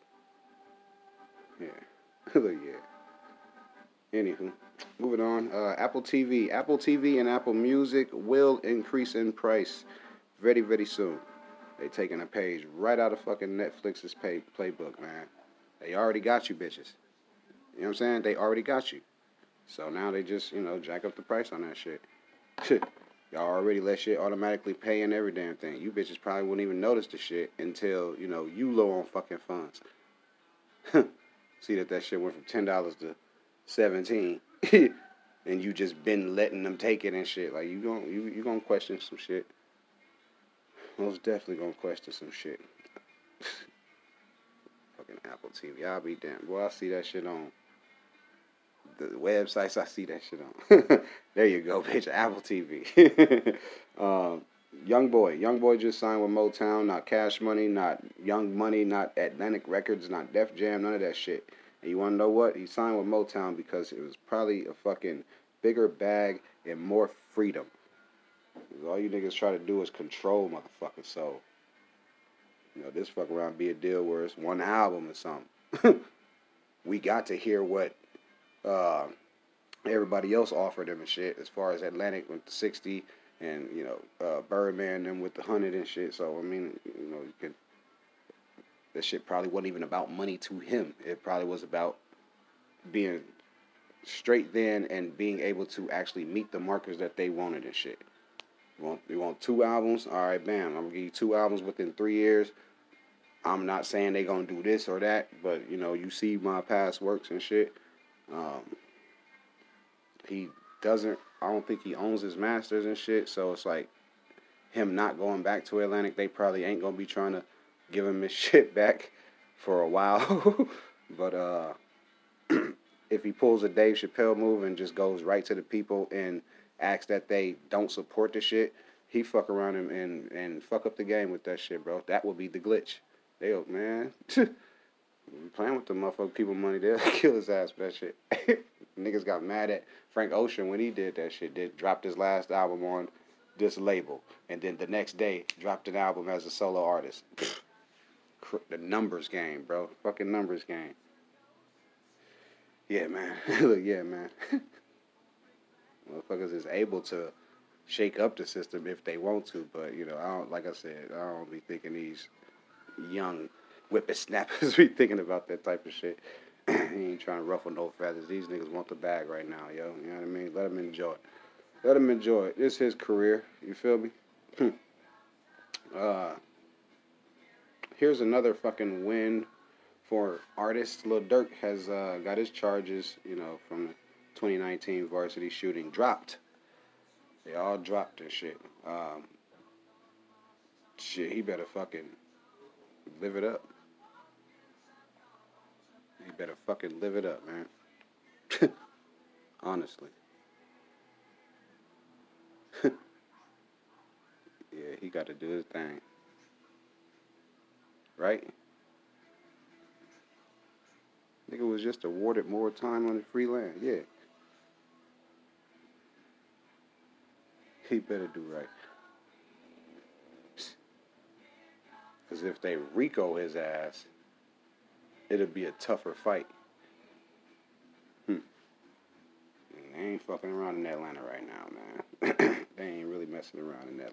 Yeah. Look, yeah. Anywho, moving on. Apple TV. Apple TV and Apple Music will increase in price very, very soon. They taking a page right out of fucking Netflix's playbook, man. They already got you bitches. You know what I'm saying? They already got you. So now they just, jack up the price on that shit. Y'all already let shit automatically pay in every damn thing. You bitches probably wouldn't even notice the shit until, you low on fucking funds. See that shit went from $10 to $17. And you just been letting them take it and shit. Like, you gonna question some shit. Most definitely gonna question some shit. Fucking Apple TV. I'll be damned. Boy, I see that shit on the websites. I see that shit on. There you go, bitch. Apple TV. Young Boy just signed with Motown. Not Cash Money, not Young Money, not Atlantic Records, not Def Jam, none of that shit. And you want to know what? He signed with Motown because it was probably a fucking bigger bag and more freedom. All you niggas try to do is control motherfuckers. So, this fuck around be a deal where it's one album or something. We got to hear what everybody else offered them and shit. As far as Atlantic with the 60 and, Birdman them with the 100 and shit. So, I mean, that shit probably wasn't even about money to him. It probably was about being straight then and being able to actually meet the markers that they wanted and shit. You want 2 albums? All right, bam. I'm going to give you 2 albums within 3 years. I'm not saying they going to do this or that, but, you see my past works and shit. I don't think he owns his masters and shit, so it's like him not going back to Atlantic, they probably ain't going to be trying to give him his shit back for a while. But if he pulls a Dave Chappelle move and just goes right to the people and asks that they don't support the shit, he fuck around and fuck up the game with that shit, bro. That would be the glitch. Man, playing with the motherfucking people money, they'll kill his ass for that shit. Niggas got mad at Frank Ocean when he did that shit. Dropped his last album on this label, and then the next day dropped an album as a solo artist. The numbers game, bro. Fucking numbers game. Yeah, man. Yeah, man. Motherfuckers is able to shake up the system if they want to, but I don't. Like I said, I don't be thinking these young whippersnappers be thinking about that type of shit. He ain't trying to ruffle no feathers. These niggas want the bag right now, yo. You know what I mean? Let him enjoy it. Let him enjoy it. It's his career. You feel me? Here's another fucking win for artists. Lil Durk has got his charges, from the 2019 varsity shooting dropped. They all dropped and shit. Shit, he better fucking live it up. He better fucking live it up, man. Honestly. Yeah, he got to do his thing. Right? Nigga was just awarded more time on the free land. Yeah. He better do right. Because if they RICO his ass, it'll be a tougher fight. They ain't fucking around in Atlanta right now, man. They ain't really messing around in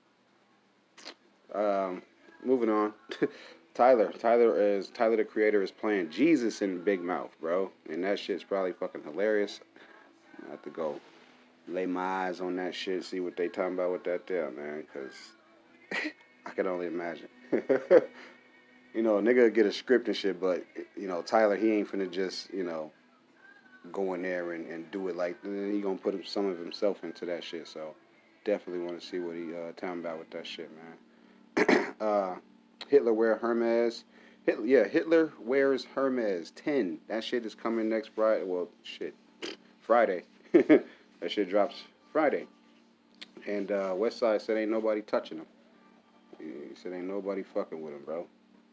Atlanta. Moving on. Tyler the Creator is playing Jesus in Big Mouth, bro. And that shit's probably fucking hilarious. I have to go lay my eyes on that shit, see what they talking about with that there, man. Because I can only imagine. A nigga get a script and shit, but, Tyler, he ain't finna just, go in there and do it like, he gonna put some of himself into that shit, so definitely want to see what he talking about with that shit, man. Hitler Wears Hermes 10. That shit is coming next Friday. Well, shit, Friday. That shit drops Friday. And Westside said ain't nobody touching him. He said ain't nobody fucking with him, bro.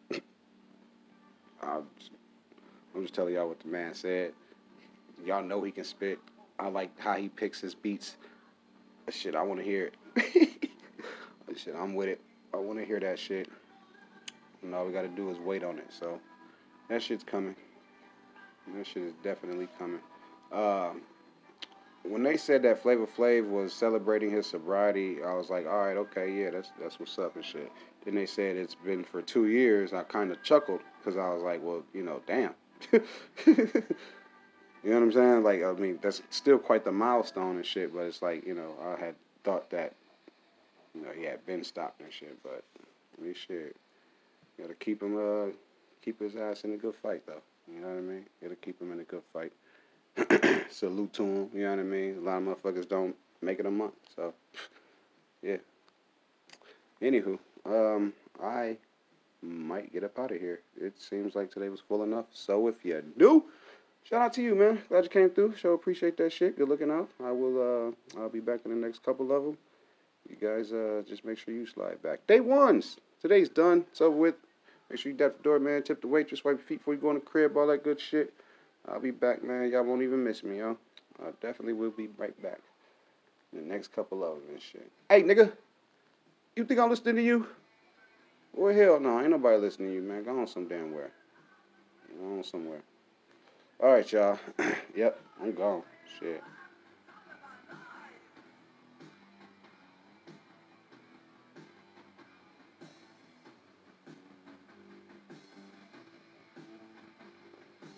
I'm just telling y'all what the man said. Y'all know he can spit. I like how he picks his beats. Shit, I want to hear it. Shit, I'm with it. I want to hear that shit. And all we got to do is wait on it. So that shit's coming. That shit is definitely coming. When they said that Flavor Flav was celebrating his sobriety, I was like, all right, okay, yeah, that's what's up and shit. Then they said it's been for 2 years. I kind of chuckled because I was like, well, damn. You know what I'm saying? Like, I mean, that's still quite the milestone and shit, but it's like, I had thought that, he had been stopped and shit, but, I mean, shit, you gotta keep his ass in a good fight, though. You know what I mean? You gotta keep him in a good fight. Salute to him, you know what I mean? A lot of motherfuckers don't make it a month, so, yeah. Anywho, I might get up out of here. It seems like today was full enough, so if you do, shout out to you, man. Glad you came through. Sure appreciate that shit. Good looking out. I'll be back in the next couple of them. You guys, just make sure you slide back. Day ones. Today's done. It's over with. Make sure you dap the door, man. Tip the waitress. Wipe your feet before you go in the crib. All that good shit. I'll be back, man. Y'all won't even miss me, yo. I definitely will be right back. In the next couple of them and shit. Hey, nigga. You think I'm listening to you? Well, hell no. Ain't nobody listening to you, man. Go on some damn where. Go on somewhere. All right, y'all. Yep, I'm gone. Shit.